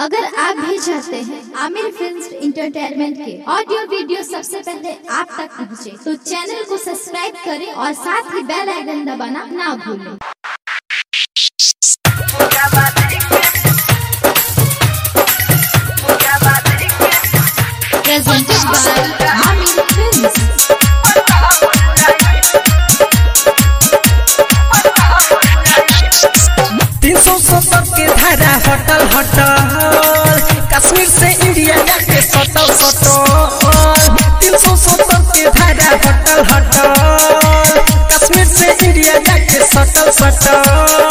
अगर आप भी चाहते हैं आमिर फिल्म्स एंटरटेनमेंट के ऑडियो वीडियो सबसे पहले आप तक पहुंचे, तो चैनल को सब्सक्राइब करें और साथ ही बेल आइकन दबाना ना भूलें। Presented by Amir Films। 370 के धारा होटल कश्मीर से इंडिया जाके सटल 370 के धारा होटल कश्मीर से इंडिया जाके सटल